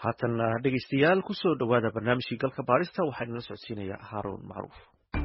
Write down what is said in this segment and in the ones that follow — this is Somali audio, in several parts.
haatan dhegeystayaal kusoo dhawaada barnaamijkii galka baarista waxaa inala socodsiinaya Haaruun Macruuf.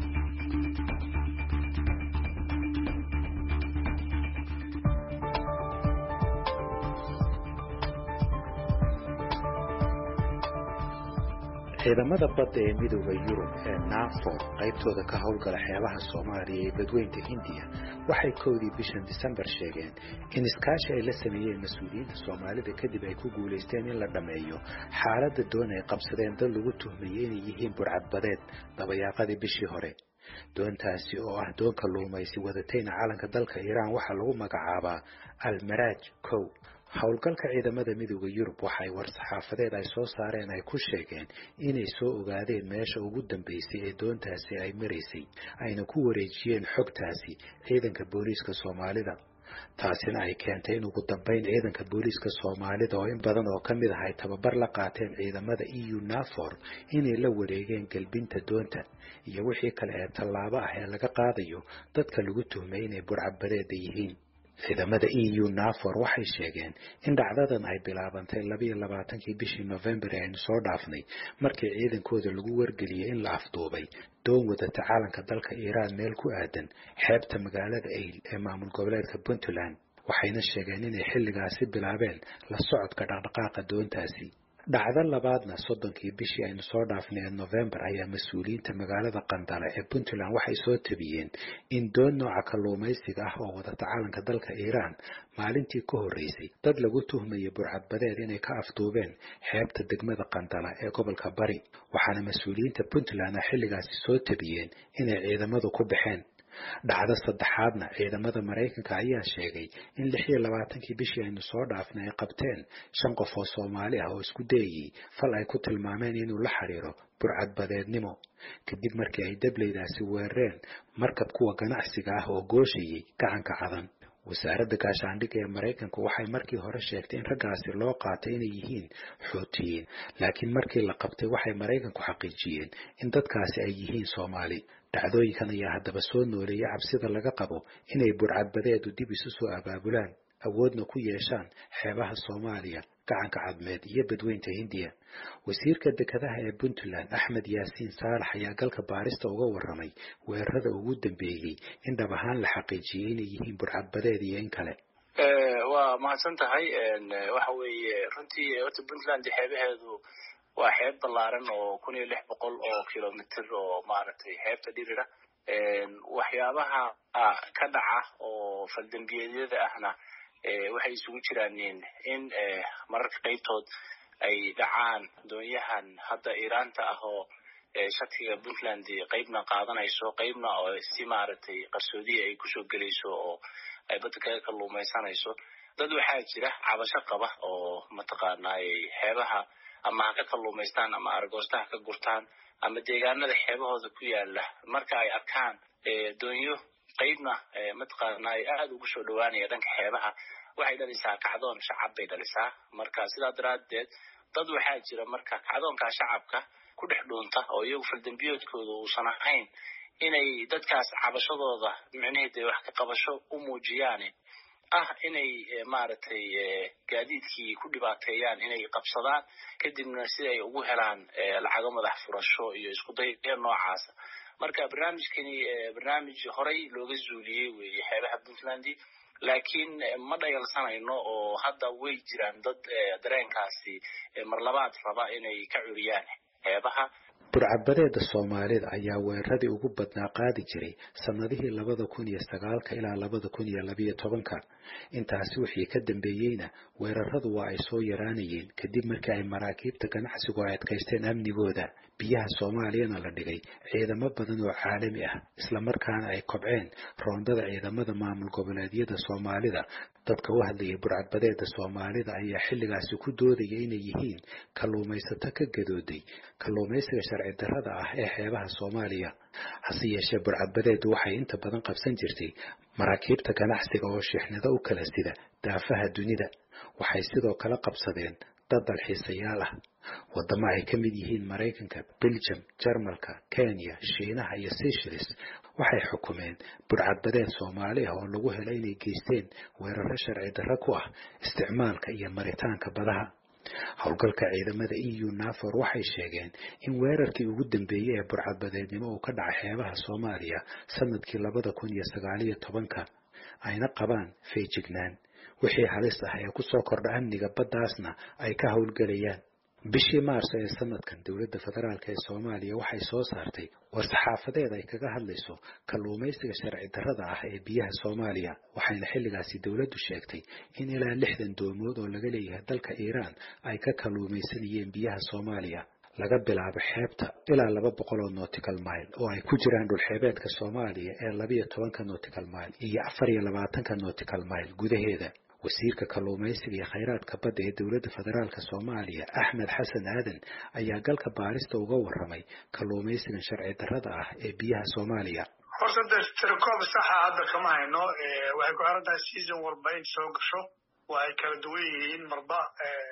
ciidamada badda ee midowda Yurub ee NAFO qaybtooda ka howlgala xeebaha Soomaaliya iyo badweynta Hindiya waxay koodii bishan December sheegeen in iskaashi ay la sameeyeen mas'uuliyiinta Soomaalida kadib ay ku guuleysteen in la dhameeyo xaaladda doon ay qabsadeen dad lagu tuhmayay inay yihiin burcadbadeed dabayaaqadii bishii hore. doontaasi oo ah doon kalluumaysi wadatayna calanka dalka Iiraan waxaa lagu magacaabaa Al-Maraj kow. howlgalka ciidamada midowda Yurub waxay war-saxaafadeed ay soo saareen ay ku sheegeen inay soo ogaadeen meesha ugu dambeysay ee doontaasi ay maraysay ayna ku wareejiyeen xogtaasi ciidanka booliiska Soomaalida. taasina ay keentay in ugu dambeyn ciidanka booliiska Soomaalida oo in badan oo ka mid ah ay tababar la qaateen ciidamada EU NAFOR inay la wareegeen galbinta doonta iyo wixii kale ee tallaabo ah ee laga qaadayo dadka lagu tuhmay inay burcadbadeed yihiin. ciidamada EU NAFOR waxay sheegeen in dhacdadan ay bilaabantay 22kii bishii November ee aynu soo dhaafnay markii ciidankooda lagu wargeliyay in la afduubay doon wadata calanka dalka Iiraan meel ku aadan xeebta magaalada Eyl ee maamul goboleedka Puntland. waxayna sheegeen inay xilligaasi bilaabeen la socodka dhaqdhaqaaqa doontaasi. dhacdo labaadna 30kii bishii aynu soo dhaafnay ee November ayaa mas'uuliyiinta magaalada Qandala ee Puntland waxay soo tabiyeen in doon nooca kalluumaysiga ah oo wadata calanka dalka Iiraan maalintii ka horeysay dad lagu tuhmayay burcadbadeed inay ka afduubeen xeebta degmada Qandala ee gobolka Bari. waxaana mas'uuliyiinta Puntland xilligaasi soo tabiyeen inay ciidamadu ku baxeen. dhacdo saddexaadna ciidamada Mareykanka ayaa sheegay in 26kii bishii aynu soo dhaafnay ay qabteen 5 qof oo Soomaali ah oo isku dayay fal ay ku tilmaameen inuu la xiriiro burcadbadeednimo kadib markii ay dableydaasi weerareen markab kuwa ganacsiga ah oo gooshayay gacanka cadan. wasaaradda gaashaandhigga ee Mareykanku waxay markii hore sheegtay in raggaasi loo qaatay inay yihiin Xuutiyiin, laakiin markii la qabtay waxay Mareykanku xaqiijiyeen in dadkaasi ay yihiin Soomaali. dhacdooyinkan ayaa haddaba soo nooleeyay cabsida laga qabo inay burcadbadeedu dib isu soo abaabulaan awoodna ku yeeshaan xeebaha Soomaaliya, gacanka cadmeed iyo badweynta Hindiya. wasiirka dekedaha ee Puntland Axmed Yaasiin Saalax ayaa galka baarista uga warramay weerarada ugu dambeeyay in dhab ahaan la xaqiijiyay inay yihiin burcadbadeed iyo in kale. waa mahadsan tahay. waxa weeye runtii horta Puntland xeebaheedu waa xeeb ballaaran oo 1600 oo kilomitir oo maaragtay xeebta dhirira. waxyaabaha ka dhaca oo faldambiyeedyada ahna waxay isugu jiraan in mararka qaybtood ay dhacaan doonyahan hadda Iiraanta ah oo shatiga Puntland qaybna qaadanayso qaybna oo si maaragtay qarsoodiye ay kusoo gelayso oo ay badda kaga kalluumaysanayso. dad waxaa jira cabasho qaba oo mataqaanaa xeebaha ama ka kalluumaystaan ama argoostaha ka gurtaan ama deegaanada xeebahooda ku yaala marka ay arkaan doonyo qaybna mataqaanaa aad ugu soo dhawaanaya dhanka xeebaha waxay dhalisaa kacdoon shacab bay dhalisaa. marka sidaa daraadeed dad waxaa jira marka kacdoonka shacabka ku dhex dhuunta oo iyagu faldambiyoodkooda uusan ahayn inay dadkaas cabashadooda micnaheeda wax ka qabasho u muujiyaan inay maaragtay gaadiidkii ku dhibaateeyaan inay qabsadaan kadibna si ay ugu helaan lacago madax furasho iyo isku day noocaas. marka barnaamijkani barnaamij horey looga zuuliyay weeye xeebaha Puntland, laakiin ma dhayalsanayno oo hadda way jiraan dad dareenkaasi mar labaad raba inay ka curiyaan xeebaha. burcadbadeeda Soomaalida ayaa weeraradii ugu badnaa qaadi jiray sanadihii 2009 ilaa 2012. intaasi wixii ka dambeeyayna weeraradu waa ay soo yaraanayeen kadib markii ay maraakiibta ganacsigu ay adkaysteen amnigooda. biyaha Soomaaliyana la dhigay ciidamo badan oo caalami ah isla markaana ay kobceen roondada ciidamada maamul goboleedyada Soomaalida. dadka u hadlayay burcadbadeeda Soomaalida ayaa xilligaasi ku doodayay inay yihiin kalluumaysato ka gadooday kalluumaysiga sharci darrada ah ee xeebaha Soomaaliya. hase yeeshee burcadbadeedu waxay inta badan qabsan jirtay maraakiibta ganacsiga oo shixnado u kala sida daafaha dunida. waxay sidoo kale qabsadeen dad dalxiisayaal ah. wadamo ay ka mid yihiin Mareykanka, Belgium, Jarmalka, Kenya, Shiinaha iyo Seychelles waxay xukumeen burcadbadeed Soomaali ah oo lagu helay inay geysteen weeraro sharci darro ku ah isticmaalka iyo maritaanka badaha. howlgalka ciidamada EU NAVFOR waxay sheegeen in weerarkii ugu dambeeyey ee burcadbadeednimo uu ka dhacay xeebaha Soomaaliya sanadkii 2019 ayna qabaan feejignaan wixii halis ah ee ku soo kordha amniga baddaasna ay ka howlgalayaan. bishii Maarso ee sanadkan dowladda federaalka ee Soomaaliya waxay soo saartay war-saxaafadeed ay kaga hadlayso kalluumaysiga sharci darrada ah ee biyaha Soomaaliya waxayna xilligaasi dowladdu sheegtay in ilaa 60 doomood oo laga leeyahay dalka Iiraan ay ka kalluumaysanayeen biyaha Soomaaliya laga bilaabo xeebta ilaa 200 oo nautical mile oo ay ku jiraan dhulxeebeedka Soomaaliya ee 12 nautical mile iyo 24 nautical mile gudaheeda. wasiirka kalluumaysiga iyo khayraadka badda ee dowladda federaalka Soomaaliya Axmed Xasan Aadan ayaa galka baarista uga warramay kalluumaysiga sharci darrada ah ee biyaha Soomaaliya. horta tirkoob sax ah hadda kama hayno waxay ku xiran tahay season walba in soo gasho waa ay kala duwan yihiin marba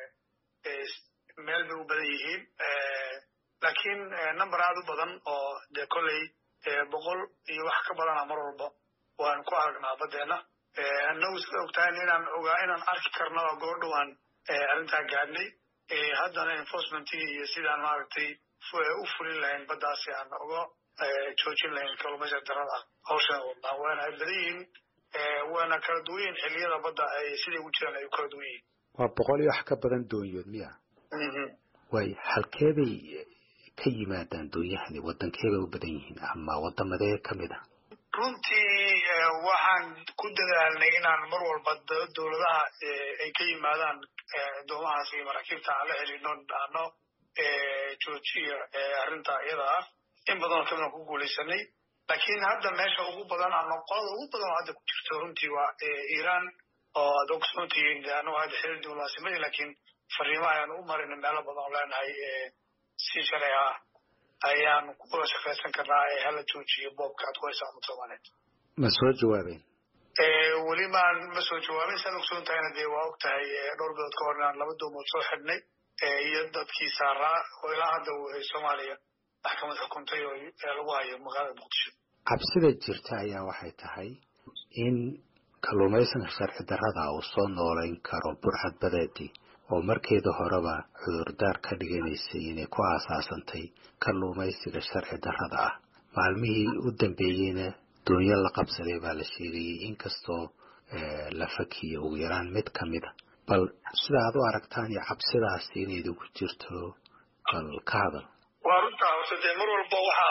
meel bay u badan yihiin laakiin number aad u badan oo dee kolley 100 iyo wax ka badana mar walba waan ku aragnaa baddeena annagu sida ogtahay inaan arki karno goordhowaan arrintaa gaadhnay haddana enforcementii iyo sidaan maaragtay u fulin lahayn baddaasi aan uga joojin lahayn kalluumaysiga darrada ah hawshan wadnaa waana ay badan yihiin waana kala duwan yihiin xilliyada badda ay siday ugu jiraan ay u kala duwan yihiin. waa 100 iyo wax ka badan doonyood miya? way halkeebay ka yimaadaan doonyahani waddankeebay u badan yihiin ama waddamadee ka mid ah? runtii waxaan ku dadaalnay inaan mar walba dowladaha ay ka yimaadaan doomahaas iyo maraakiibta aan la xiriirno dhahno joojiya arrinta iyada ah in badan oo kamida ku guulaysanay laakiin hadda meesha ugu badan ama qolada ugu badan oo hadda ku jirto runtii waa Iiraan oo aad ogsoontihiin anagu hadda xiriir diblomaasiyadeed laakiin fariimo ayaan u marin meelo badan oo leenahay si sharci ah ayaan kula shaqaysan karnaa hala joojiyo boobka aad ku haysaa ummadda Soomaaliyeed. ma soo jawaabeen? weli ma soo jawaabin saad ogsoon tahayna dee waa og tahay dhowr bilood ka hor inaan 2 doomood soo xidhnay iyo dadkii saaraa oo ilaa hadda Soomaaliya maxkamad xukuntay oo lagu hayo magaalada Muqdisho. cabsida jirta ayaa waxay tahay in kalluumaysiga sharci darrada uu soo nooleyn karo burcadbadeedii oo markeeda horeba cudurdaar ka dhiganaysay inay ku aasaasantay kalluumaysiga sharci darrada ah. maalmihii u dambeeyeyna doonyo la qabsaday baa la sheegayay inkastoo la fakiyo ugu yaraan mid ka mid a. bal sida aad u aragtaan iyo cabsidaasi inay idinku jirto bal ka hadal. waa runtaa horta dee mar walba waxa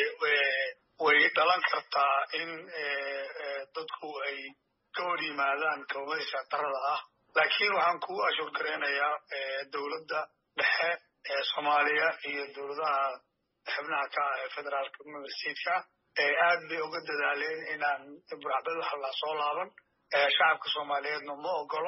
way dhalan kartaa in dadku ay ka hor yimaadaan kalluumaysiga darrada ah laakiin waxaan ku ashur gareynayaa dowladda dhexe ee Soomaaliya iyo dowladaha xubnaha ka ah ee federaalka universityka aad bay uga dadaaleen inaan burcadbada wax la soo laaban shacabka Soomaaliyeedna ma ogolo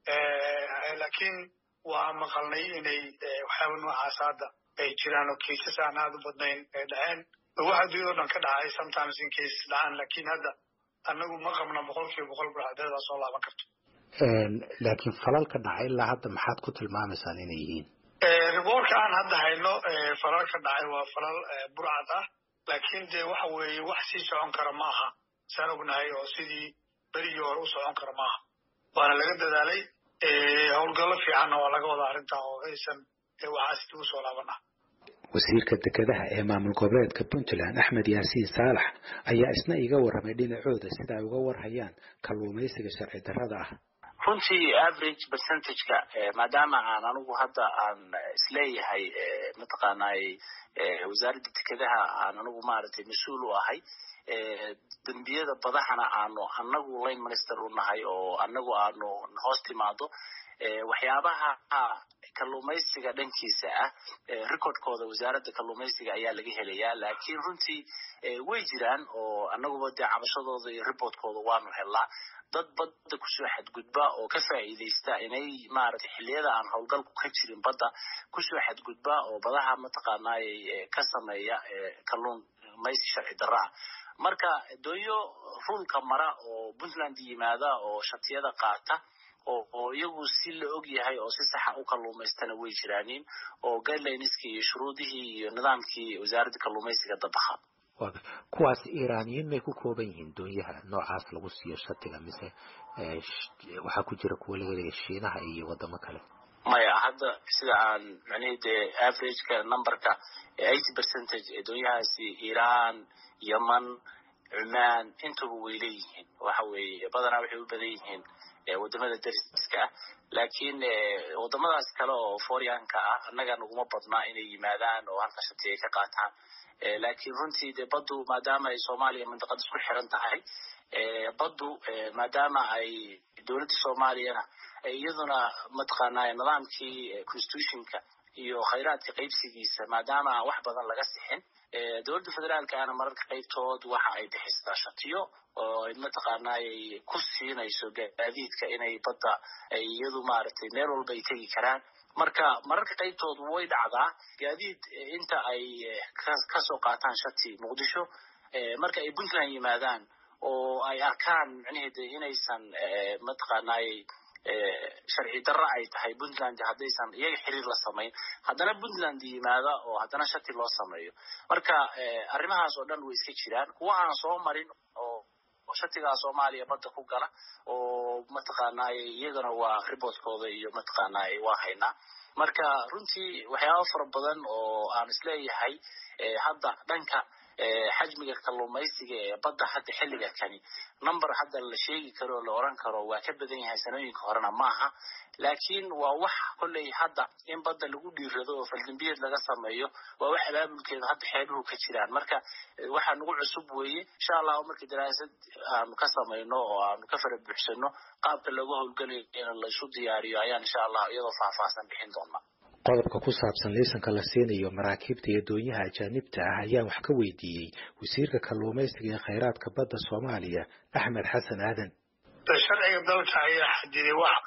laakiin waa maqalnay inay waxyaabo noocaas hadda ay jiraan oo cases aan aad u badnayn ay dhaceen waxa dunida dhan ka dhacay sometimes in cases dhacaan laakiin hadda annagu ma qabna 100% burcadbada soo laaban karto. laakiin falalka dhacay ilaa hadda maxaad ku tilmaamaysaan inay yihiin? riboorka aan hadda hayno falalka dhacay waa falal burcad ah laakiin dee waxa weeye wax sii socon kara ma aha saan ognahay oo sidii berigii hore u socon kara ma aha waana laga dadaalay howlgallo fiicanna waa laga wadaa arrintaa oo aysan waxaas dib u soo laabanah. wasiirka dekedaha ee maamul goboleedka Puntland Axmed Yaasiin Saalax ayaa isna iga warramay dhinacooda sida ay uga warhayaan kalluumaysiga sharci darrada ah. runtii average percentage-ka maadaama aan anigu hadda aan isleeyahay mataqaanay wasaaradda dekedaha aan anigu maaragtay mas-uul u ahay dambiyada badahana aanu anagu line minister u nahay oo anagu aanu hoos timaado waxyaabaha kalluumaysiga dhankiisa ah recordkooda wasaaradda kalluumaysiga ayaa laga helayaa laakiin runtii way jiraan oo anaguba dee cabashadooda iyo reportkooda waanu helnaa dad badda kusoo xadgudba oo ka faa'iideysta inay maaragtay xilliyada aan howlgalku ka jirin badda kusoo xadgudba oo badaha mataqaanay ka sameeya kalluumaysi sharci darra marka doonyo rulka mara oo Puntland yimaada oo shatiyada qaata oo iyagu si la og yahay oo si sax ah u kalluumaystana way jiraanin oo guidelines-kii iyo shuruudihii iyo nidaamkii wasaaradda kalluumaysiga dabaqa. kuwaas Iiraaniyiin may ku kooban yihiin doonyaha noocaas lagu siiyo shatiga mise waxaa ku jira kuwa laga leeyahay Shiinaha iyo wadamo kale? maya hadda sida aan macnaheeda averageka numberka 80% ee doonyahaasi Iran, Yemen, Oman intuba way leeyihiin waxa weeye badanaa waxay u badan yihiin wadamada dariska laakiin wadamadaas kale oo foreign-ka ah annaga naguma badnaa inay yimaadaan oo halka shatiga ka qaataan laakiin runtii de baddu maadaama ay Soomaaliya mandaqad isku xiran tahay baddu maadaama ay dawladda Soomaaliya iyaduna mataqaanaa nidaamkii constitutionka iyo khayraadka qaybsigiisa maadaama wax badan laga sixin dawladda federaalka ana mararka qaybtood waxa ay bixisaa shatiyo oo mataqaanaa ay ku siinayso gaadiidka inay badda ay iyadu maaragtay meel walba ay tagi karaan marka mararka qaybtood way dhacdaa gaadiid inta ay ka soo qaataan shati Muqdisho marka ay Puntland yimaadaan oo ay arkaan macnaheedu inaysan mataqaanaa sharci darro ay tahay Puntland haddaysan iyaga xiriir la samayn haddana Puntland yimaada oo haddana shati loo sameeyo marka arrimahaas oo dhan way iska jiraan kuwa aan soo marin oo shatiga Soomaaliya badda ku gala oo mataqaanaa iyagana waa reportkooda iyo mataqaanaa waa haynaa marka runtii waxyaabo fara badan oo aan isleeyahay hadda dhanka xajmiga kalluumaysiga ee badda hadda xilliga kani number hadda la sheegi karo la oran karo waa ka badan yahay sanooyinka horena maaha laakiin waa wax kolley hadda in badda lagu dhiirado oo faldambiyeed laga sameeyo waa wax abaabulkeeda hadda xeebuhu ka jiraan marka waxa nagu cusub weeye insha Allah markii daraasad aan ka sameeyno oo aan ka fara buuxsano qaabka lagu howlgalayo in la isu diyaariyo ayaan insha Allah iyadoo faahfaahsan bixin doonaa qodobka ku saabsan liisanka la siinayo maraakiibta iyo doonyaha ajaanibta ah ayaan wax ka weydiiyey wasiirka kalluumaysiga ee khayraadka badda Soomaaliya Axmed Xasan Aadan sharciga dalka ayaa xadiday wax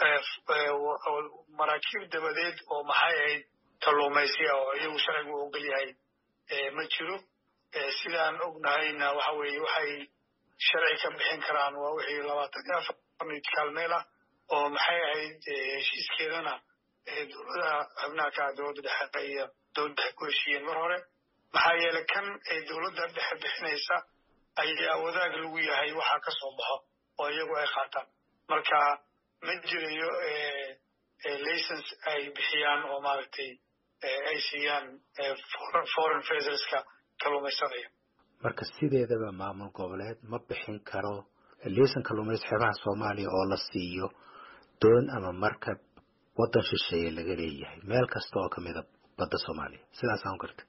maraakiib dabadeed oo maxay ahayd kalluumaysiga oo iyagu sharcigu u ogol yahay ma jiro sidaan ognahayna waxa weeye waxay sharci ka bixin karaan waa wixii 24 nitkaal meel ah oo maxay ahayd heshiiskeedana dowladaha xubnaha ka dowladda dhexe iyo dowladda ku heshiiyeen mar hore maxaa yeelay kan ay dowladda dhexe bixinaysa ayaa wadaag lagu yahay waxa ka soo baxo oo iyagu ay qaataan marka ma jirayo license ay bixiyaan oo maaragtay ay siiyaan foreign vessels-ka kalluumaysanaya marka sideedaba maamul goboleed ma bixin karo liisan kalluumaysi xeebaha Soomaaliya oo la siiyo doon ama markab waddan shisheeye laga leeyahay meel kasta oo kamid ah badda Soomaaliya sidaas aan gartay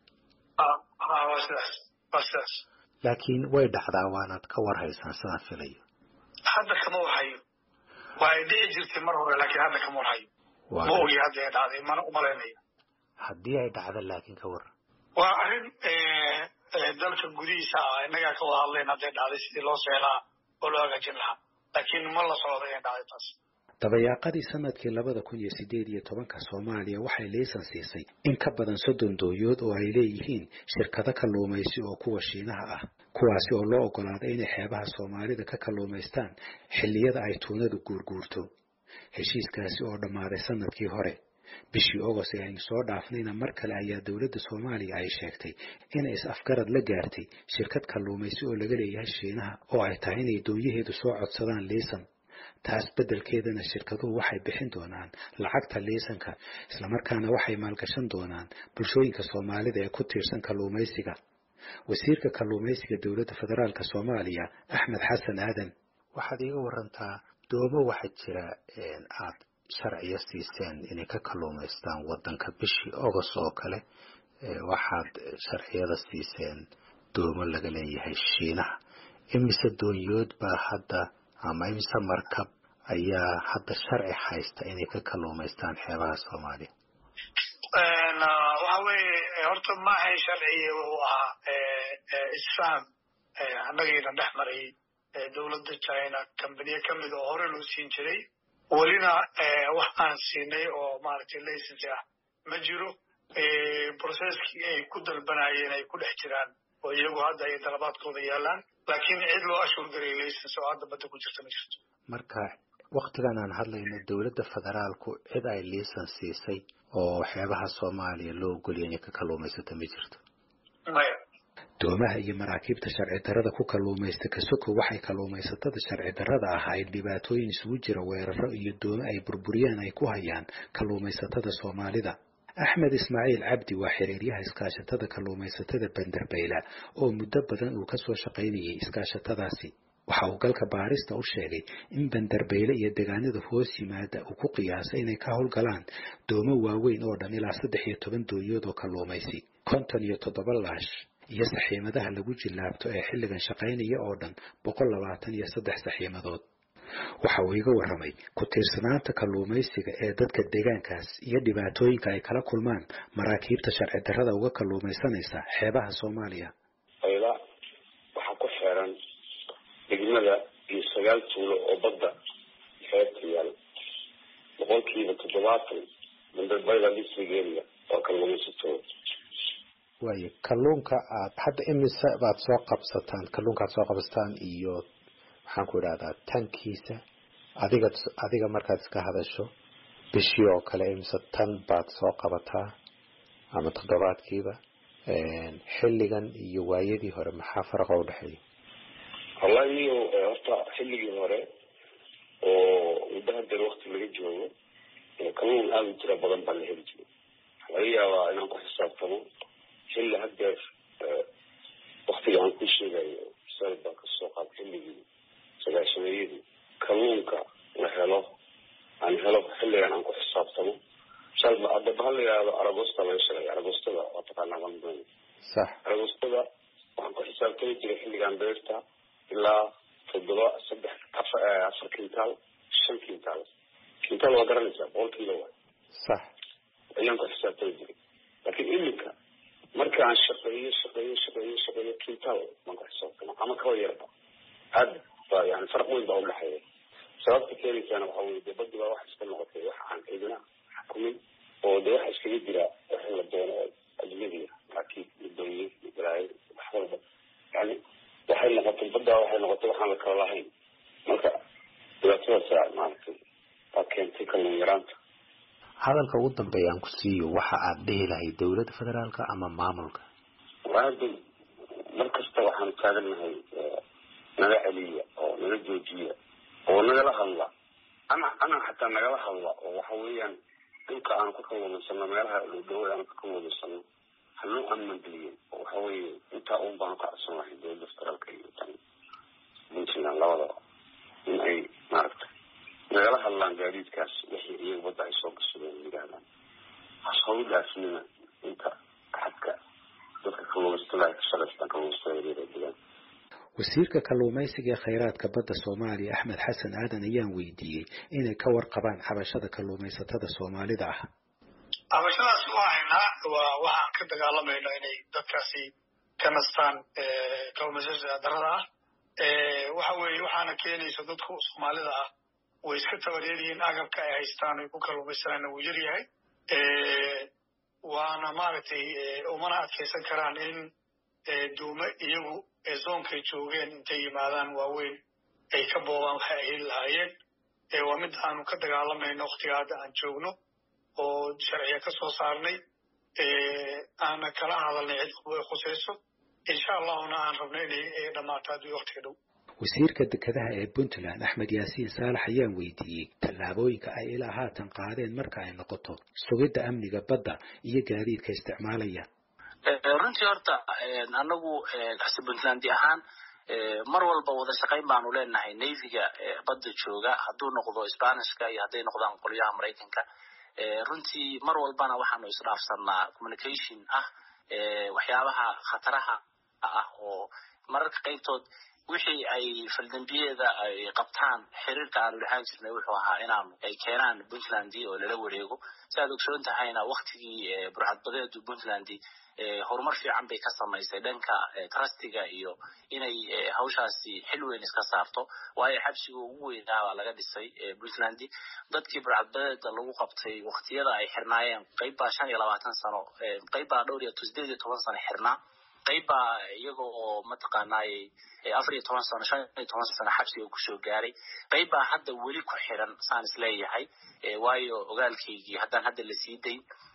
wasaas laakiin way dhacdaa waanad ka warhaysan sidaan filayo hadda kama warhayo way dhici jirtay mar hore laakiin hadda kama warhayo ma ogi hadda ay dhacday mana umalaynayo haddii ay dhacdo laakiin ka war waa arrin dalka gudihiisa innagaa ka wada hadlayn hadday dhacday sidii loo seelaa oo loo hagaajin lahaa laakiin ma la socdo inay dhacday taas dabayaaqadii sanadkii 2018 Soomaaliya waxay liisan siisay in ka badan 30 dooyood oo ay leeyihiin shirkado kalluumaysi oo kuwa Shiinaha ah kuwaasi oo loo ogolaaday inay xeebaha Soomaalida ka kalluumaystaan xilliyada ay tuunadu guurguurto heshiiskaasi oo dhamaaday sanadkii hore bishii August ee aynu soo dhaafnayna mar kale ayaa dawladda Soomaaliya ay sheegtay in is afgarad la gaartay shirkad kalluumaysi oo laga leeyahay Shiinaha oo ay tahay inay dooyaheedu soo codsadaan liisan taas bedelkeedana shirkaduhu waxay bixin doonaan lacagta liisanka isla markaana waxay maalgashan doonaan bulshooyinka Soomaalida ee ku tiirsan kalluumaysiga wasiirka kalluumaysiga dawladda federaalka Soomaaliya Axmed Xasan Aadan waxaad iga warantaa doomo waxa jira aad sharciyo siiseen inay ka kalluumaystaan waddanka bishii August oo kale waxaad sharciyada siiseen doomo laga leeyahay Shiinaha imise doonyood baa hadda ama imise markab ayaa hadda sharci haysta inay ka kalluumaystaan xeebaha Soomaaliya waxa weeye horta ma ahayn sharciga uu ahaa isfaham annagayna dhex maray dowladda China kambaniye ka mid oo hore loo siin jiray welina wax aan siinay oo maaragtay license ah ma jiro processkii ay ku dalbanayeen ay ku dhex jiraan oo iyagu hadda ay dalabaadkooda yaalaan laakiin cid loo ashur garay license oo hadda badda ku jirta ma jirto marka waqtigan aan hadlayno dawladda federaalku cid ay liisan siisay oo xeebaha Soomaaliya loo ogoliyay inay ka kalluumaysato ma jirto doomaha iyo maraakiibta sharci darrada ku kalluumaysta kasoko waxay kalluumaysatada sharci darrada ah ay dhibaatooyin isugu jira weeraro iyo doomo ay burburiyaan ay ku hayaan kalluumaysatada Soomaalida. Axmed Ismaaciil Cabdi waa xiriiryaha iskaashatada kalluumaysatada Bandarbayla oo muddo badan uu ka soo shaqaynayay iskaashatadaasi. waxa uu galka baarista u sheegay in Bandarbayla iyo deegaanada hoos yimaada uu ku qiyaasay inay ka howlgalaan doomo waaweyn oo dhan ilaa 13 dooyood oo kalluumaysi, 57 laash iyo saxiimadaha lagu jilaabto ee xilligan shaqaynaya oo dhan 123 saxiimadood. waxa uu iga waramay ku tiirsanaanta kalluumaysiga ee dadka deegaankaas iyo dhibaatooyinka ay kala kulmaan maraakiibta sharci darrada uga kalluumaysanaysa xeebaha Soomaaliya. waxa ku xiran degmada iyo 9 tuulo oo badda xeebta yaal 70% Bandarbayla district oo kalluumaysato. waayo kalluunka aad hadda imisa baad soo qabsataan kalluunka soo qabstaan iyo waxaan ku idhaahdaa tankiisa adiga markaad iska hadasho bishii oo kale imisa tan baad soo qabataa ama toddobaadkiiba xilligan iyo waayadii hore maxaa farqa u dhaxeeya? wallahi horta xilligii hore oo muddo waqti laga joogo kalluun aad u tiro badan baa la heli jiray. laga yaabaa inaan ku xisaabtamo xilli hadda waqtiga aan ku sheegayo salba ka soo qaad xilligii sagaashameeyadii kalluunka la helo xilligan aan ku xisaabtamo salba hadda bahal yaado Aragosta la sheegay Aragostada oo taqaanaa bandoon sax Aragostada waxaan ku xisaabtay jiray xilligan beerta ilaa 4 kintaal 5 kintaal waa garanaysaa 1 kiilo sax ayaan ku xisaabtay jiray. laakiin iminka marka aan shaqeeyo kintaal ma ku xisaabtano ama ka yarba had yani farq weyn baa u dhaxeeya. sababta keenaysaana waxa weeye badda waa wax iska noqotay wax aan cidina xukumin oo de wax iskaga jira wax la doono ajnabiga laakiin midooyin ibrahim wax walba yani waxay noqotay badda waxay noqotay waxaan la kala lahayn. marka dhibaatadaas maaragtay waa keentay kalluun yaraanta. hadalka ugu dambeeya aan ku siiyo waxa aad dhihi lahayd dawladda federaalka ama maamulka? waayo markasta waxaan taaganahay naga celiya oo naga joojiya oo nagala hadla ana xataa nagala hadla oo waxa weeyaan dhulka aan ku kalluumaysano meelaha dhow aan ku kalluumaysano hanoo ammaan geliyeen oo waxa weeye intaa uun baan ka codsanahay dawladda federaalka iyo tan Puntland labadaba in ay maaragtay nagala hadlaan gaadiidkaas wixii iyaga badda ay soo gashadeen yidhaahdaan hawlaasnina inta xadka dadka kalluumaysatada ka shaqaystaan kalluumaysatada deegaan. wasiirka kalluumaysiga ee kheyraadka badda Soomaaliya Axmed Xasan Aadan ayaan weydiiyey inay ka warqabaan xabashada kalluumaysatada Soomaalida ah. xabashadaas waxaan ka dagaalamayno inay dadkaasi ka nastaan kalluumaysatada darrada ah. waxa weeye waxaana keenaysa dadku Soomaalida ah way iska tabareeriyeen agabka ay haystaan ay ku kalluumaysanayna wuu yar yahay. waana maaragtay umana adkaysan karaan in duumo iyagu zoonkay joogeen intay yimaadaan waaweyn ay ka boobaan waxay ay heli lahaayeen. waa mid aanu ka dagaalamayno waqtiga hadda aan joogno oo sharciya ka soo saarnay aana kala hadalnay cid walba ay khusayso insha allahuna aan rabno inay dhammaato haddii waqtiga dhow. wasiirka dekedaha ee Puntland Axmed Yaasiin Saalax ayaan weydiiyey tallaabooyinka ay ilaa haatan qaadeen marka ay noqoto sugidda amniga badda iyo gaadiidka isticmaalaya. runtii horta anagu Puntland ahaan mar walba wada shaqayn baanu leenahay Navy-ga badda jooga hadduu noqdo Isbaanishka iyo hadday noqdaan qolyaha Mareykanka. runtii mar walbana waxaanu isdhaafsanaa communication waxyaabaha khataraha oo mararka qaybtood wixii ay faldambiyeeda ay qabtaan xiriirka aanu lahaan jirnay wuxuu ahaa inaan ay keenaan Puntland oo lala wareego. sidaad ogsoon tahayna waqtigii burcadbadeedu Puntland horumar fiican bay ka samaysay dhanka trustiga iyo inay hawshaasi xil weyn iska saarto waayo xabsiga ugu weynaa baa laga dhisay Puntland. dadkii burcadbadeeda lagu qabtay waqtiyada ay xirnaayeen qayb baa 25 sano qayb baa 18 sano xirnaa qayb baa iyagoo oo mataqaanay 14 sano 15 sano xabsiga ku soo gaaray qayb baa hadda weli ku xiran saan isleeyahay waayo ogaalkeygii haddaan hadda la sii dayn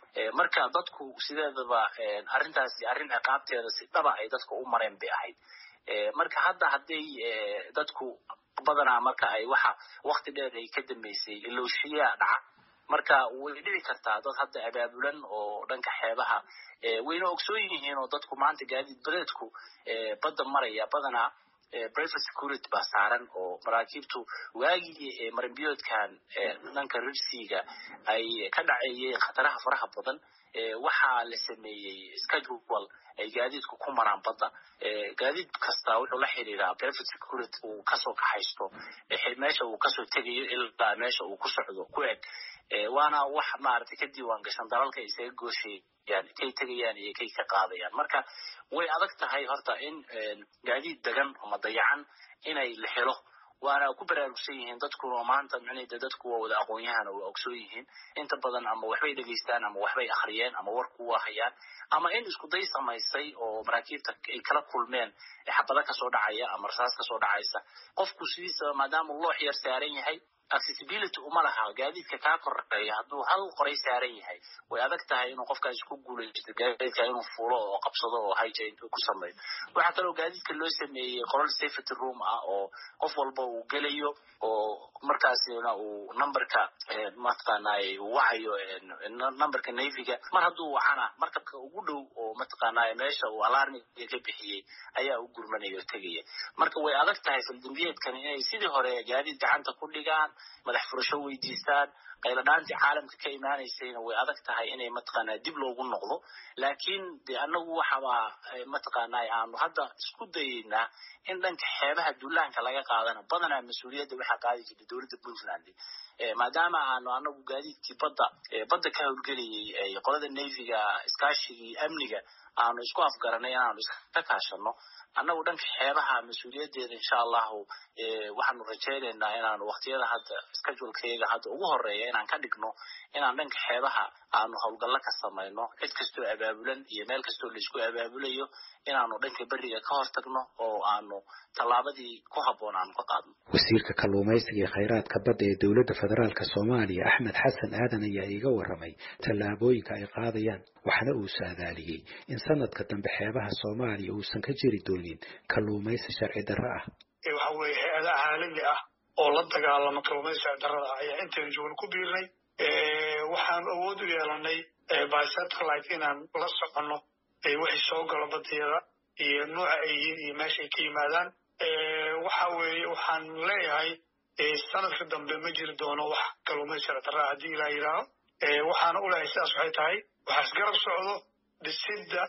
marka dadku sideedaba arrintaasi arrin ciqaabteeda si dhaba ay dadka u mareen bay ahayd marka hadda hadday dadku badanaa marka ay waxa waqti dheer ay ka dambeysay ilowshiyaa dhaca marka way dhici kartaa dad hadda abaabulan oo dhanka xeebaha wayna ogsoon yihiin oo dadku maanta gaadiid badeedku badda maraya badanaa private security baa saaran oo maraakiibtu waagii marinbiyoodkan dhanka rirsiga ay ka dhacayeen khataraha faraha badan waxaa la sameeyey schedule ay gaadiidku ku maraan badda gaadiid kasta wuxuu la xiriiraa private security uu kasoo kaxaysto meesha uu kasoo tegayo ilaa meesha uu ku socdo ku eg waana wax maaragtay ka diiwaan gashan dalalka isaga gooshayaan kay tegayaan iyo kay ka qaadayaan marka way adag tahay horta in gaadiid degan ama dayacan inay la helo waana ku baraarugsan yihiin dadkuna maanta micnaheeda dadku waa wada aqoon-yahan oo waa ogsoon yihiin inta badan ama waxbay dhegaystaan ama waxbay akhriyeen ama warku waa hayaan ama in isku day samaysay oo maraakiibta ay kala kulmeen xabada kasoo dhacaya ama rasaas kasoo dhacaysa qofku sidiisa maadaama loox yar saaran yahay accessibility uma laha gaadiidka kaa koreeya hadduu hal qoray saaran yahay way adag tahay inuu qofkaas ku guulaysto gaadiidka inuu fuulo oo qabsado oo hijack ku sameeyo waxaa kaloo gaadiidka loo sameeyey qolal safety room ah oo qof walba uu gelayo oo markaasina uu numberka mataqaanaa uu wacayo numberka navyga mar hadduu wacana markabka ugu dhow oo mataqaanaa meesha uu alarmiga ka bixiyey ayaa u gurmanayo tegaya marka way adag tahay faldambiyeedkan inay sidii hore gaadiid gacanta ku dhigaan madax furasho weydiistaan qayladhaantii caalamka ka imaanaysayna way adag tahay inay mataqaanaa dib loogu noqdo laakiin de anagu waxaba mataqaanaa aanu hadda isku dayeynaa in dhanka xeebaha duulaanka laga qaadana badanaa mas-uuliyadda waxaa qaadi jirta dowladda puntland maadaama aanu anagu gaadiidkii badda ka howlgelayay qolada navyga iskaashigii amniga aanu isku afgaranay inaanu iska kaashano annagu dhanka xeebaha mas-uuliyaddeeda insha allahu waxaanu rajaynaynaa inaanu waqtiyada hadda schedulekayga hadda ugu horeeya inaan ka dhigno inaan dhanka xeebaha aanu howlgallo ka samayno cid kastoo abaabulan iyo meel kastoo laisku abaabulayo inaanu dhanka beriga ka hortagno oo aanu tallaabadii ku habboon aanu ka qaadno wasiirka kalluumaysiga iyo khayraadka badda ee dowladda federaalka soomaaliya axmed xasan aadan ayaa iiga warramay tallaabooyinka ay qaadayaan waxna uu saadaaliyey in sanadka dambe xeebaha soomaaliya uusan ka jiri doonin kalluumaysi sharci darro ah waxa weeye hay-ada caalami ah oo la dagaalama kalluumaysi sharci darrada ah ayaa intaynu joogno ku biirnay waxaan awood u yeelanay by satellite inaan la soconno wixii soo galo badiyada iyo nooca ay yihiin iyo meesha ay ka yimaadaan waxa weeye waxaan leeyahay sanadka dambe ma jiri doono wax kalluumaysi sharci darra ah haddii ilaa yidhaaho waxaana u leeyahay sidaas waxay tahay waxaa isgarab socdo dhisidda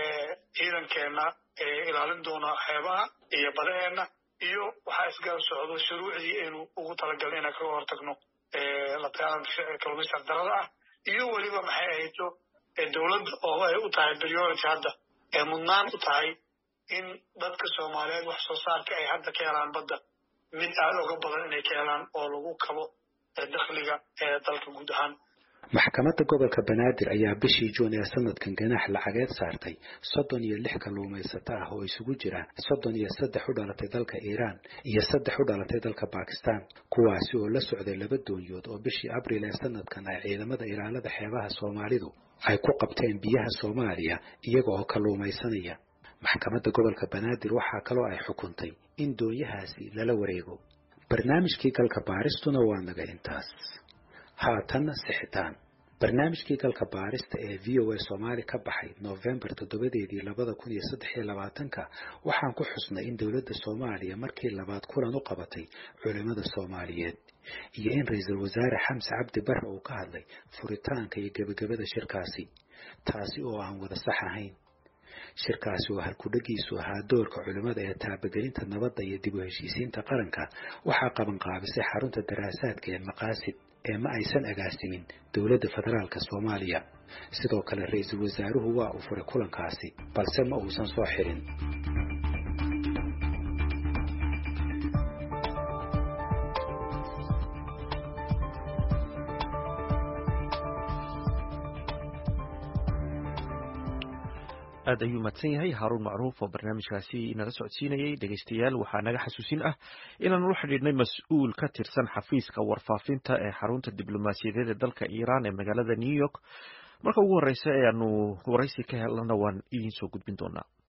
ciidankeena ilaalin doona xeebaha iyo badaheenna iyo waxaa isgarab socdo shuruucdii aynu ugu talagalnay inaan kaga hortagno la dagaalanka kalluumaysi sharci darrada ah iyo weliba maxay ahayto dowladda oo ay u tahay priority hadda mudnaan u tahay in dadka soomaaliyeed wax soo saarka ay hadda ka helaan badda mid aada uga badan inay ka helaan oo lagu kabo dakhliga dalka guud ahaan maxkamadda gobolka banaadir ayaa bishii juun ee sanadkan ganaax lacageed saartay 36 kalluumaysato ah oo isugu jira 33 u dhalatay dalka Iiraan iyo 3 u dhalatay dalka Pakistan kuwaasi oo la socday 2 doonyood oo bishii Abriil ee sanadkan ay ciidamada ilaalada xeebaha Soomaalidu ay ku qabteen biyaha Soomaaliya iyaga oo kalluumaysanaya maxkamadda gobolka banaadir waxaa kaloo ay xukuntay in doonyahaasi lala wareego barnaamijkii galka baaristuna waa naga intaas haatan sixitaan barnaamijkii galka baarista ee VOA Soomaali ka baxay November 7-deedii 2023 waxaan ku xusnay in dawladda Soomaaliya markii labaad kulan u qabatay culimada Soomaaliyeed iyo in ra'iisul wasaare Xamse Cabdi Barre uu ka hadlay furitaanka iyo gabagabada shirkaasi taasi oo aan wada sax ahayn shirkaasi oo halkudhagiisu ahaa doorka culimada ee taabagelinta nabadda iyo dib u heshiisiinta qaranka waxaa qaban qaabisay xarunta daraasaadka ee maqaasid ee ma aysan agaasimin dowladda federaalka Soomaaliya sidoo kale ra'iisul wasaaruhu waa uu furay kulankaasi balse ma uusan soo xirin aad ayuu mahadsan yahay Haaruun Macruuf oo barnaamijkaasi inaga socodsiinayay dhageystayaal waxaa naga xasuusin ah inaanu la xidhiidhnay mas'uul ka tirsan xafiiska warfaafinta ee xarunta diblomaasiyadeed ee dalka Iiraan ee magaalada New York marka ugu horeysa ee aanu waraysi ka helnana waan idiin soo gudbin doonaa.